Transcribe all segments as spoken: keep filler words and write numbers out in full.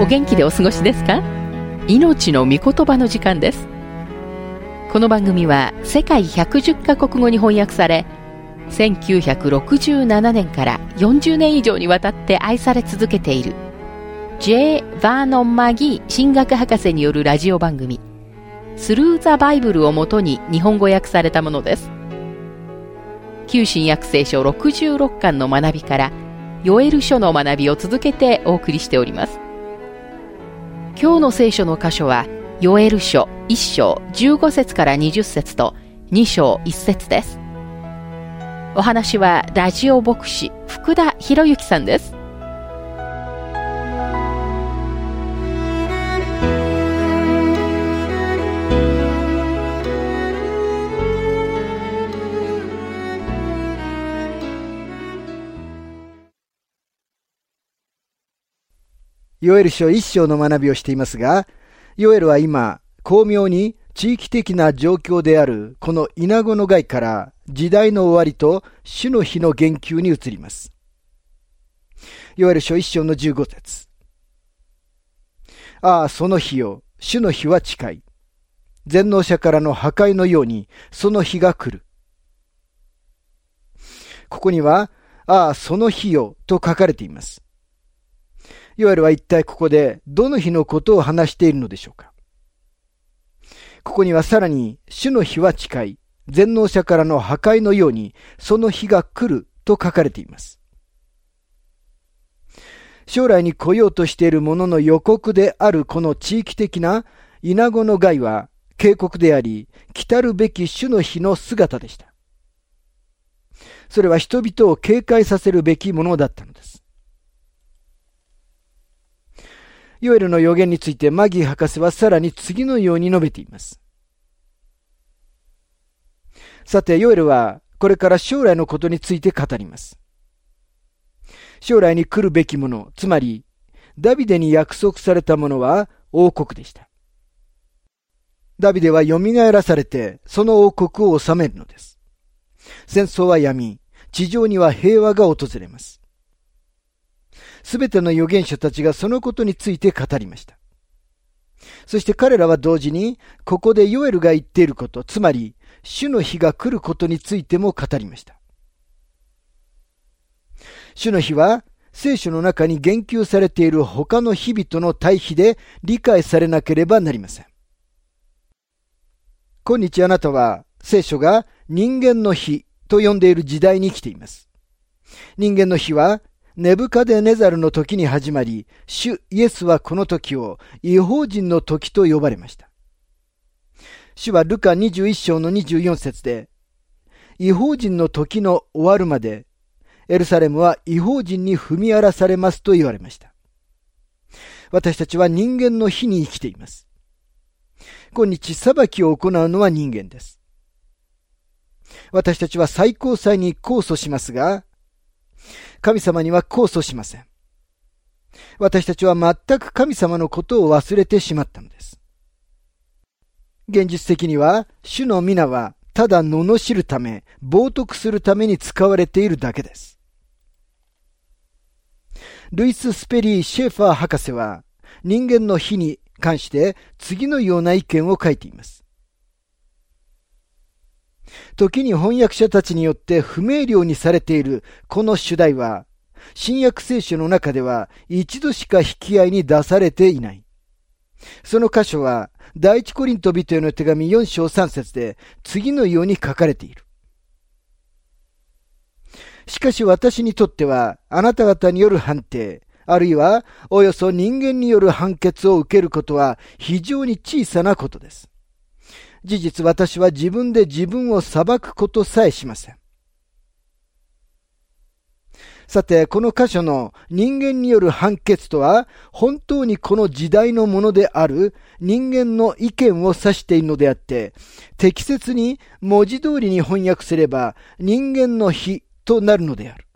お元気でお過ごしですか？命の御言葉の時間です。この番組は世界ひゃくじゅっカ国語に翻訳され、せんきゅうひゃくろくじゅうななねんからよんじゅうねん以上にわたって愛され続けている J. バーノン・マギー神学博士によるラジオ番組スルー・ザ・バイブルをもとに日本語訳されたものです。旧新約聖書ろくじゅうろっかんの学びからヨエル書の学びを続けてお送りしております。今日の聖書の箇所はヨエル書いっ章じゅうご節からにじゅっ節とに章いち節です。お話はラジオ牧師福田博之さんです。 ヨエル書いっ章の学びをしていますが、ヨエルは今、巧妙に地域的な状況であるこのイナゴの害から時代の終わりと主の日の言及に移ります。ヨエル書いっ章のじゅうご節。ああ、その日よ、主の日は近い。全能者からの破壊のようにその日が来る。ここには、ああ、その日よと書かれています。ヨエルは一体ここでどの日のことを話しているのでしょうか。ここにはさらに、主の日は近い、全能者からの破壊のようにその日が来ると書かれています。将来に来ようとしているものの予告であるこの地域的なイナゴの害は警告であり、来たるべき主の日の姿でした。それは人々を警戒させるべきものだったのです。ヨエルの予言についてマギー博士はさらに次のように述べています。さて、ヨエルはこれから将来のことについて語ります。将来に来るべきもの、つまりダビデに約束されたものは王国でした。ダビデはよみがえらされてその王国を治めるのです。戦争はやみ、地上には平和が訪れます。すべての預言者たちがそのことについて語りました。そして彼らは同時に、ここでヨエルが言っていること、つまり、主の日が来ることについても語りました。主の日は、聖書の中に言及されている他の日々の対比で理解されなければなりません。今日あなたは、聖書が人間の日と呼んでいる時代に生きています。人間の日は、ネブカデネザルの時に始まり、主イエスはこの時を異邦人の時と呼ばれました。主はルカにじゅういっ章のにじゅうよん節で、異邦人の時の終わるまで、エルサレムは異邦人に踏み荒らされますと言われました。私たちは人間の日に生きています。今日裁きを行うのは人間です。私たちは最高裁に控訴しますが、神様には控訴しません。私たちは全く神様のことを忘れてしまったのです。現実的には、主の皆はただ罵るため、冒涜するために使われているだけです。ルイス・スペリー・シェーファー博士は、人間の日に関して次のような意見を書いています。時に翻訳者たちによって不明瞭にされているこの主題は、新約聖書の中では一度しか引き合いに出されていない。その箇所は、第一コリント人への手紙よん章さん節で次のように書かれている。しかし私にとっては、あなた方による判定、あるいはおよそ人間による判決を受けることは非常に小さなことです。事実、私は自分で自分を裁くことさえしません。さて、この箇所の人間による判決とは、本当にこの時代のものである人間の意見を指しているのであって、適切に文字通りに翻訳すれば、人間の日となるのである。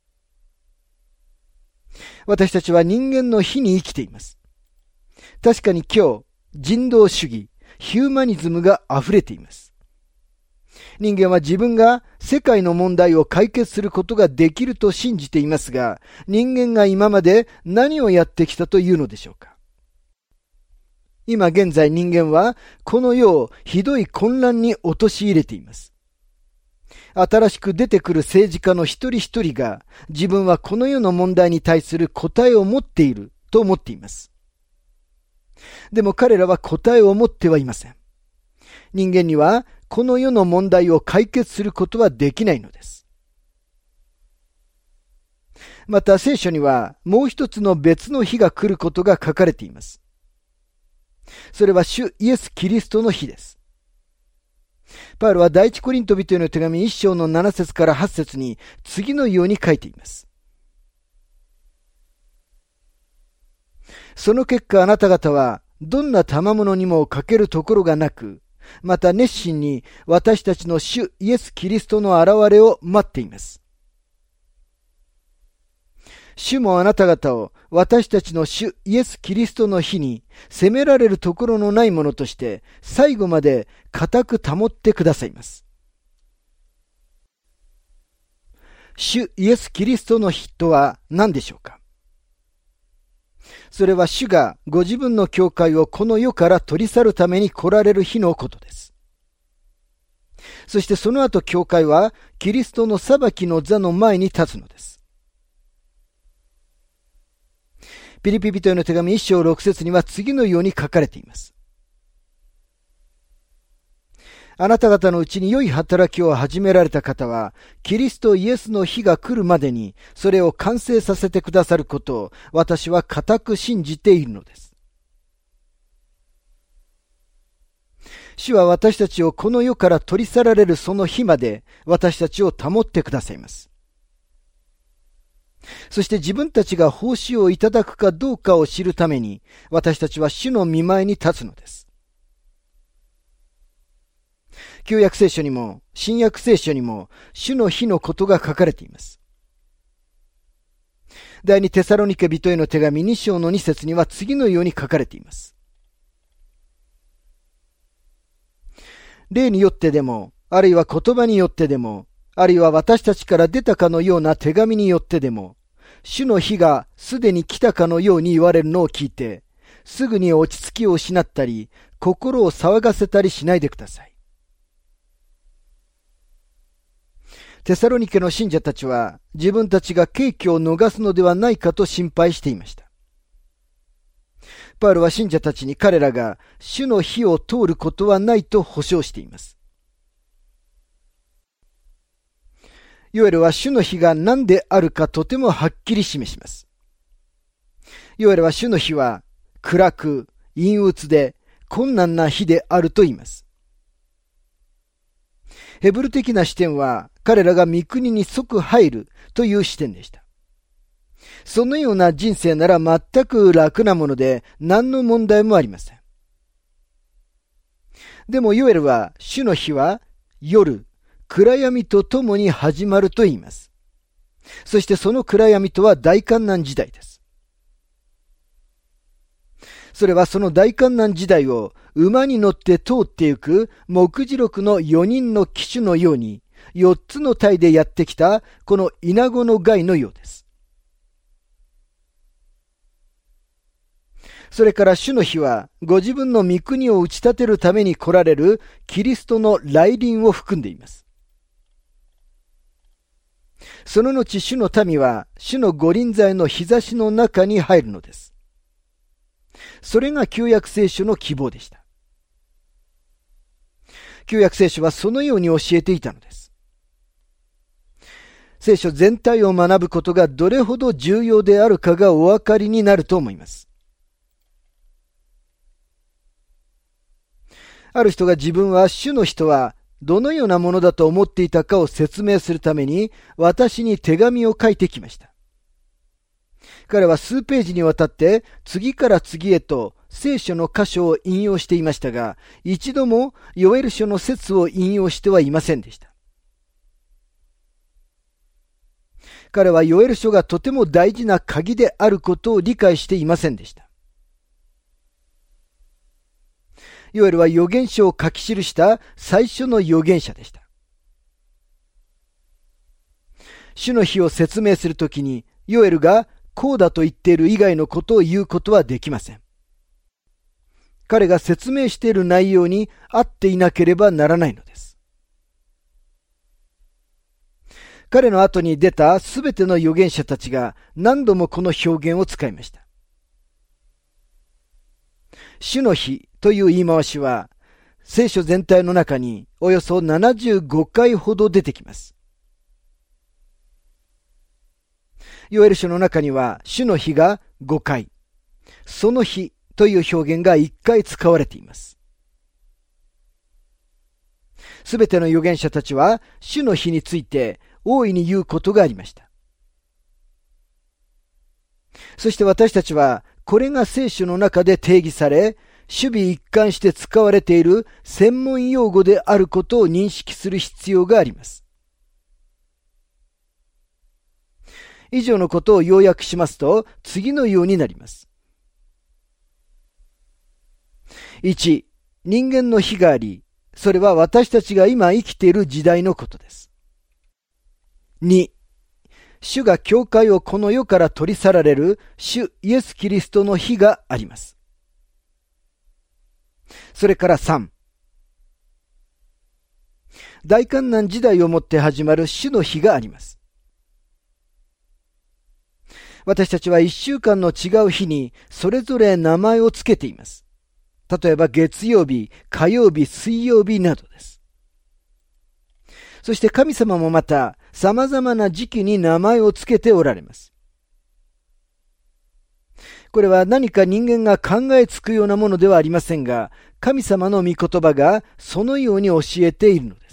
私たちは人間の日に生きています。確かに今日、人道主義、ヒューマニズムが溢れています。人間は自分が世界の問題を解決することができると信じていますが、人間が今まで何をやってきたというのでしょうか。 今現在人間はこの世をひどい混乱に陥れています。新しく出てくる政治家の一人一人が自分はこの世の問題に対する答えを持っていると思っています。でも彼らは答えを持ってはいません。人間にはこの世の問題を解決することはできないのです。また聖書にはもう一つの別の日が来ることが書かれています。それは主イエス・キリストの日です。パウロは第一コリント人への手紙一章の七節から八節に次のように書いています。その結果あなた方はどんな賜物にも欠けるところがなく、また熱心に私たちの主イエス・キリストの現れを待っています。主もあなた方を私たちの主イエス・キリストの日に責められるところのないものとして最後まで固く保ってくださいます。主イエス・キリストの日とは何でしょうか。それは主がご自分の教会をこの世から取り去るために来られる日のことです。そしてその後教会はキリストの裁きの座の前に立つのです。ピリピ人への手紙一章六節には次のように書かれています。あなた方のうちに良い働きを始められた方は、キリストイエスの日が来るまでに、それを完成させてくださることを、私は固く信じているのです。主は私たちをこの世から取り去られるその日まで、私たちを保ってくださいます。そして自分たちが報酬をいただくかどうかを知るために、私たちは主の御前に立つのです。旧約聖書にも新約聖書にも主の日のことが書かれています。第二テサロニケ人への手紙に章のに節には次のように書かれています。霊によってでも、あるいは言葉によってでも、あるいは私たちから出たかのような手紙によってでも、主の日がすでに来たかのように言われるのを聞いて、すぐに落ち着きを失ったり、心を騒がせたりしないでください。テサロニケの信者たちは、自分たちが景気を逃すのではないかと心配していました。パウロは信者たちに彼らが主の日を通ることはないと保証しています。ヨエルは主の日が何であるかとてもはっきり示します。ヨエルは主の日は暗く、陰鬱で困難な日であると言います。ヘブル的な視点は彼らが御国に即入るという視点でした。そのような人生なら全く楽なもので何の問題もありません。でもヨエルは主の日は夜、暗闇とともに始まると言います。そしてその暗闇とは大患難時代です。それはその大患難時代を馬に乗って通ってゆく目次録のよにんの騎手のようによっつの隊でやってきたこのイナゴの害のようです。それから主の日はご自分の御国を打ち立てるために来られるキリストの来臨を含んでいます。その後主の民は主の御臨在の日差しの中に入るのです。それが旧約聖書の希望でした。旧約聖書はそのように教えていたのです。聖書全体を学ぶことがどれほど重要であるかがお分かりになると思います。ある人が自分は主の人はどのようなものだと思っていたかを説明するために私に手紙を書いてきました。彼は数ページにわたって次から次へと聖書の箇所を引用していましたが、一度もヨエル書の説を引用してはいませんでした。彼はヨエル書がとても大事な鍵であることを理解していませんでした。ヨエルは預言書を書き記した最初の預言者でした。主の日を説明するときに、ヨエルがこうだと言っている以外のことを言うことはできません。 彼が説明している内容に合っていなければならないのです。彼の後に出たすべての預言者たちが何度もこの表現を使いました。主の日という言い回しは、聖書全体の中におよそななじゅうごかいほど出てきます。ヨエル書の中には、主の日がごかい、その日という表現がいっかい使われています。すべての預言者たちは、主の日について大いに言うことがありました。そして私たちは、これが聖書の中で定義され、守備一貫して使われている専門用語であることを認識する必要があります。以上のことを要約しますと、次のようになります。いち、人間の日があり、それは私たちが今生きている時代のことです。に、主が教会をこの世から取り去られる主イエス・キリストの日があります。それからさん、大観難時代をもって始まる主の日があります。私たちはいっしゅうかんの違う日にそれぞれ名前をつけています。例えば月曜日、火曜日、水曜日などです。そして神様もまた様々な時期に名前をつけておられます。これは何か人間が考えつくようなものではありませんが、神様の御言葉がそのように教えているのです。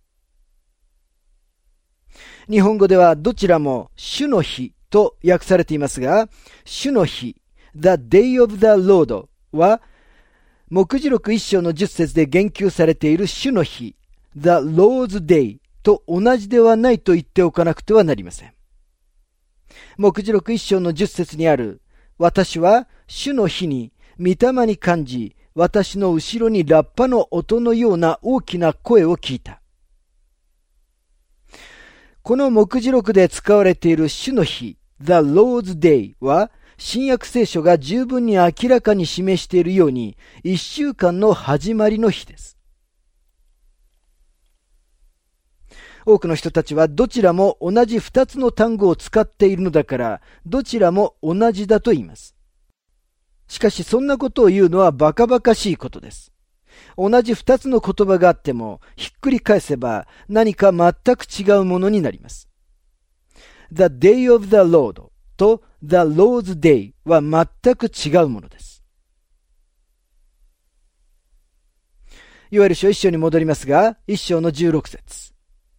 日本語ではどちらも主の日と訳されていますが、主の日、The Day of the Lord は、黙示録一章の十節で言及されている主の日、The Lord's Day と同じではないと言っておかなくてはなりません。黙示録一章の十節にある、私は主の日に御霊に感じ、私の後ろにラッパの音のような大きな声を聞いた。この黙示録で使われている主の日、The Lord's Day は、新約聖書が十分に明らかに示しているように、一週間の始まりの日です。多くの人たちはどちらも同じ二つの単語を使っているのだから、どちらも同じだと言います。しかしそんなことを言うのはバカバカしいことです。同じ二つの言葉があっても、ひっくり返せば何か全く違うものになります。The Day of the Lord と The Lord's Day は全く違うものです。ヨエル書一章に戻りますが、一章の十六節。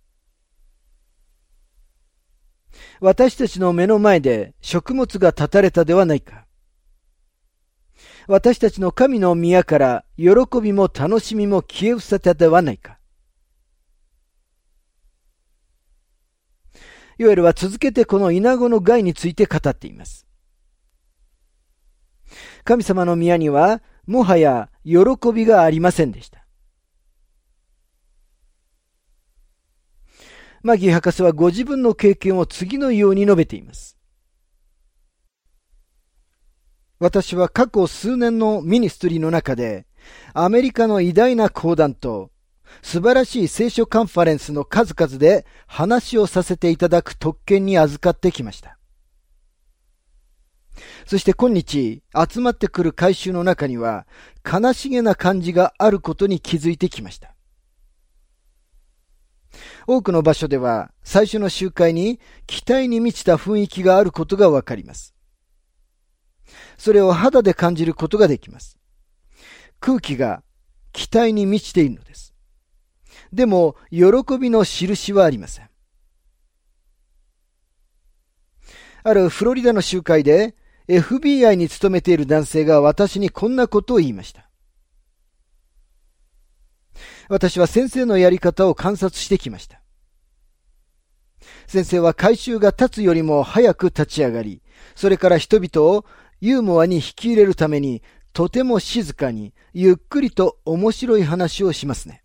私たちの目の前で食物が断たれたではないか。私たちの神の宮から喜びも楽しみも消え失せたではないか。ヨエルは続けてこのイナゴの害について語っています。神様の宮にはもはや喜びがありませんでした。マギー博士はご自分の経験を次のように述べています。私は過去数年のミニストリーの中で、アメリカの偉大な講談と素晴らしい聖書カンファレンスの数々で話をさせていただく特権に預かってきました。そして今日集まってくる改宗の中には悲しげな感じがあることに気づいてきました。多くの場所では最初の集会に期待に満ちた雰囲気があることがわかります。それを肌で感じることができます。空気が期待に満ちているのです。でも喜びの印はありません。あるフロリダの集会で エフビーアイ に勤めている男性が私にこんなことを言いました。私は先生のやり方を観察してきました。先生は改宗が立つよりも早く立ち上がり、それから人々をユーモアに引き入れるためにとても静かにゆっくりと面白い話をしますね。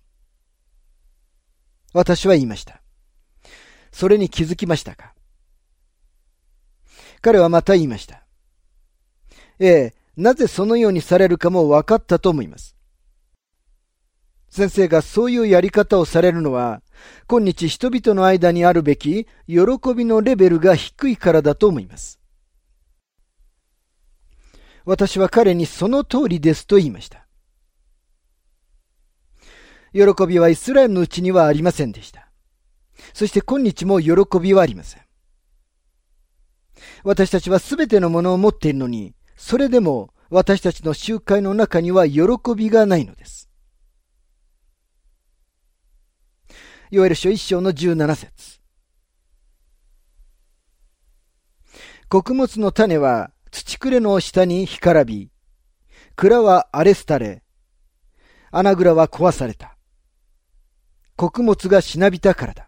私は言いました。それに気づきましたか？彼はまた言いました。ええ、 なぜそのようにされるかも分かったと思います。先生がそういうやり方をされるのは、今日人々の間にあるべき喜びのレベルが低いからだと思います。私は彼にその通りですと言いました。喜びはイスラエルのうちにはありませんでした。そして今日も喜びはありません。私たちはすべてのものを持っているのに、それでも私たちの集会の中には喜びがないのです。ヨエル書一章のじゅうなな節。穀物の種は土くれの下に干からび、蔵は荒れ廃れ、穴蔵は壊された。穀物がしなびたからだ。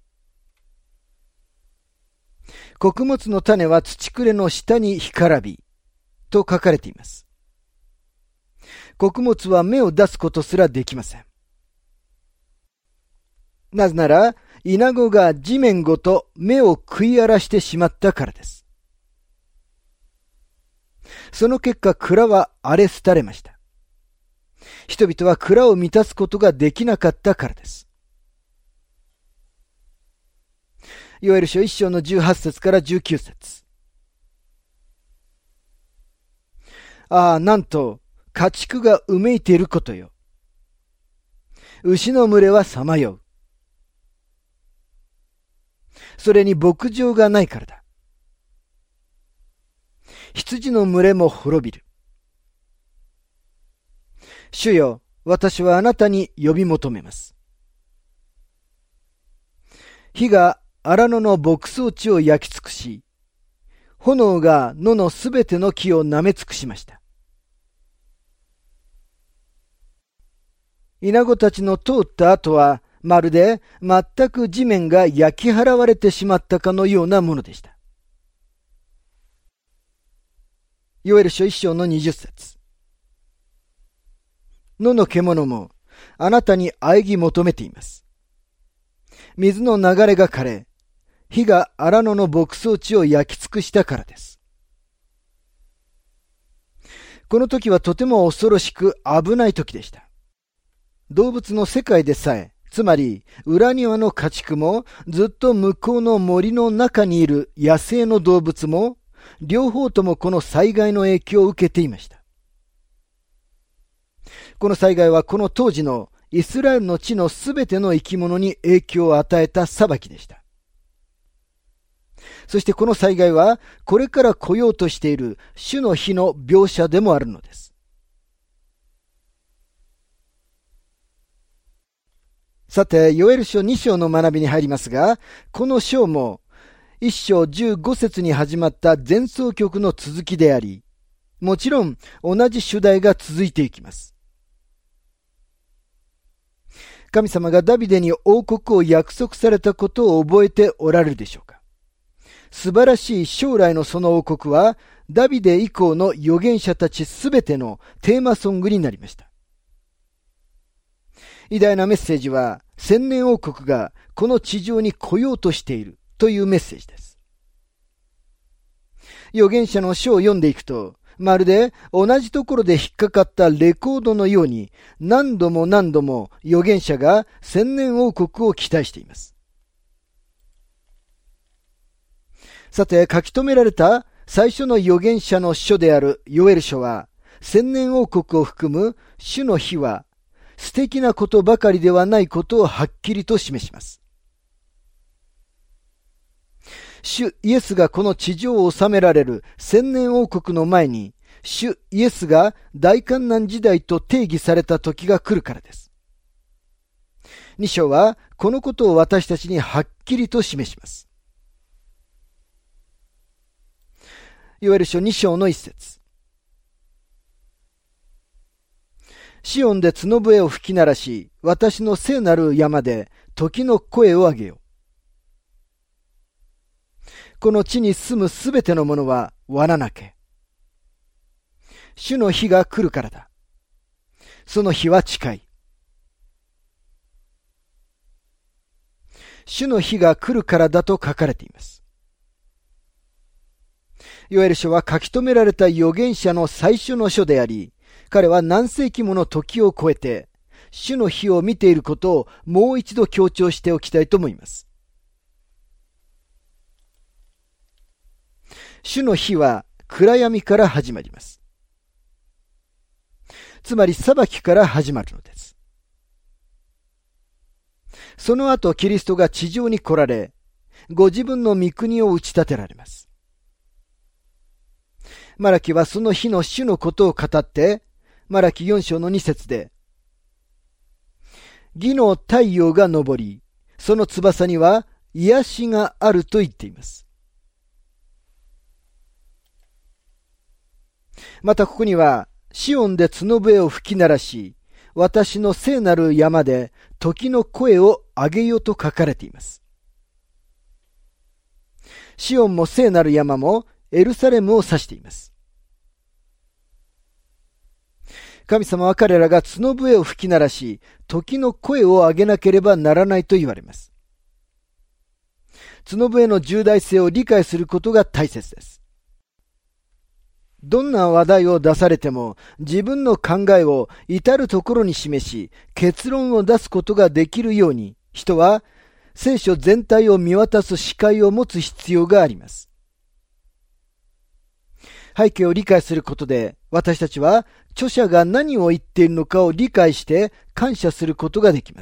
穀物の種は土くれの下に干からび、と書かれています。穀物は芽を出すことすらできません。なぜなら、イナゴが地面ごと芽を食い荒らしてしまったからです。その結果、蔵は荒れ廃れました。人々は蔵を満たすことができなかったからです。ヨエル書一章のじゅうはち節からじゅうきゅう節。ああ、なんと、家畜がうめいていることよ。牛の群れはさまよう。それに牧場がないからだ。羊の群れも滅びる。主よ、私はあなたに呼び求めます。火が荒野の牧草地を焼き尽くし、炎が野のすべての木を舐め尽くしました。イナゴたちの通った後は、まるで全く地面が焼き払われてしまったかのようなものでした。ヨエル書一章のにじゅっ節。野の獣もあなたに喘ぎ求めています。水の流れが枯れ、火が荒野の牧草地を焼き尽くしたからです。この時はとても恐ろしく危ない時でした。動物の世界でさえ、つまり裏庭の家畜もずっと向こうの森の中にいる野生の動物も両方ともこの災害の影響を受けていました。この災害はこの当時のイスラエルの地のすべての生き物に影響を与えた裁きでした。そしてこの災害はこれから来ようとしている主の日の描写でもあるのです。さて、ヨエル書に章の学びに入りますが、この章もいち章じゅうご節に始まった前奏曲の続きであり、もちろん同じ主題が続いていきます。神様がダビデに王国を約束されたことを覚えておられるでしょうか。素晴らしい将来のその王国は、ダビデ以降の預言者たちすべてのテーマソングになりました。偉大なメッセージは、千年王国がこの地上に来ようとしているというメッセージです。預言者の書を読んでいくと、まるで同じところで引っかかったレコードのように、何度も何度も預言者が千年王国を期待しています。さて、書き留められた最初の預言者の書であるヨエル書は、千年王国を含む主の日は、素敵なことばかりではないことをはっきりと示します。主イエスがこの地上を治められる千年王国の前に、主イエスが大観難時代と定義された時が来るからです。に章はこのことを私たちにはっきりと示します。ヨエル書に章の一節。シオンで角笛を吹き鳴らし、私の聖なる山で時の声を上げよう。この地に住むすべてのものは罠なけ。主の日が来るからだ。その日は近い。主の日が来るからだと書かれています。 ヨエル書は書き留められた預言者の最初の書であり、彼は何世紀もの時を超えて、主の日を見ていることをもう一度強調しておきたいと思います。主の日は暗闇から始まります。つまり裁きから始まるのです。その後キリストが地上に来られ、ご自分の御国を打ち立てられます。マラキはその日の主のことを語って、マラキよん章のに節で、義の太陽が昇り、その翼には癒しがあると言っています。またここには、シオンで角笛を吹き鳴らし、私の聖なる山で時の声を上げよと書かれています。シオンも聖なる山もエルサレムを指しています。神様は彼らが角笛を吹き鳴らし、時の声を上げなければならないと言われます。角笛の重大性を理解することが大切です。どんな話題を出されても、自分の考えを至るところに示し、結論を出すことができるように、人は聖書全体を見渡す視界を持つ必要があります。背景を理解することで、私たちは著者が何を言っているのかを理解して感謝することができます。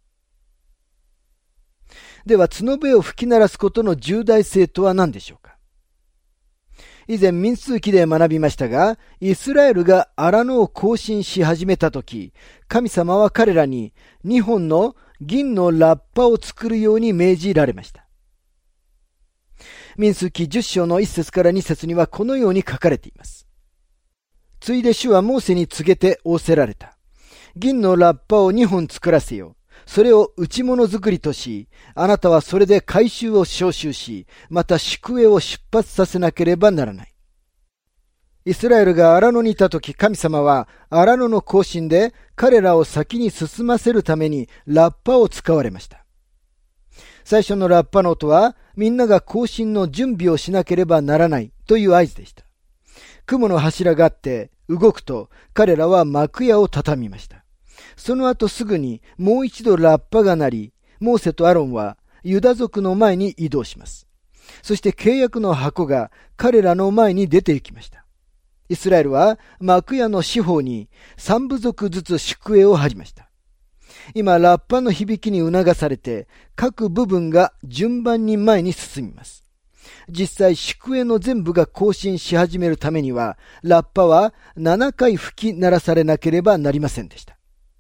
では、角笛を吹き鳴らすことの重大性とは何でしょうか。以前民数記で学びましたが、イスラエルが荒野を行進し始めたとき、神様は彼らににほんの銀のラッパを作るように命じられました。民数記じゅっ章のいち節からに節にはこのように書かれています。ついで主はモーセに告げて仰せられた。銀のラッパをにほん作らせよ。それを打ち物作りとし、あなたはそれで回収を召集し、また宿営を出発させなければならない。イスラエルが荒野にいたとき、神様は荒野の行進で彼らを先に進ませるためにラッパを使われました。最初のラッパの音は、みんなが行進の準備をしなければならないという合図でした。雲の柱があって動くと、彼らは幕屋を畳みました。その後すぐにもう一度ラッパが鳴り、モーセとアロンはユダ族の前に移動します。そして契約の箱が彼らの前に出て行きました。イスラエルは幕屋の四方に三部族ずつ宿営を張りました。今、ラッパの響きに促されて、各部分が順番に前に進みます。実際、宿営の全部が行進し始めるためには、ラッパはななかい吹き鳴らされなければなりませんでした。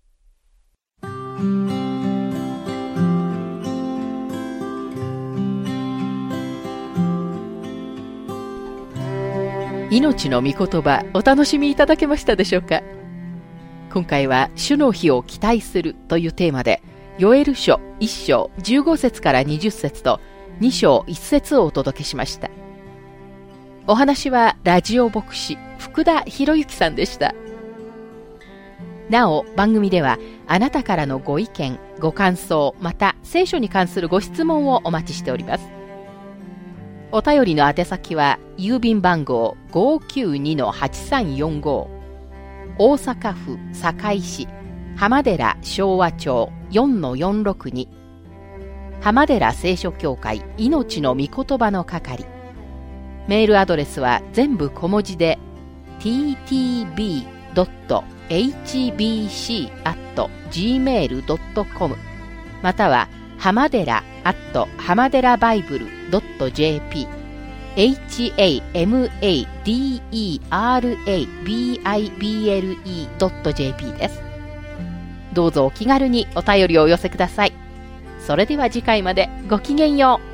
命の御言葉、お楽しみいただけましたでしょうか。今回は主の日を期待するというテーマで、ヨエル書いっ章じゅうご節からにじゅっ節とに章いち節をお届けしました。お話はラジオ牧師福田博之さんでした。なお番組ではあなたからのご意見ご感想、また聖書に関するご質問をお待ちしております。お便りの宛先は郵便番号 ごーきゅうにのはちさんよんご、大阪府堺市浜寺昭和町 よんのよんろくに、浜寺聖書協会命の御言葉の係。メールアドレスは全部小文字で ティーティービードットエイチビーシーアットジーメールドットコム または浜寺アット浜寺バイブルドットジェーピー エイチエーエムエーディーイーアールエービーアイビーエルイードットジェーピー です。どうぞお気軽にお便りをお寄せください。それでは次回までごきげんよう。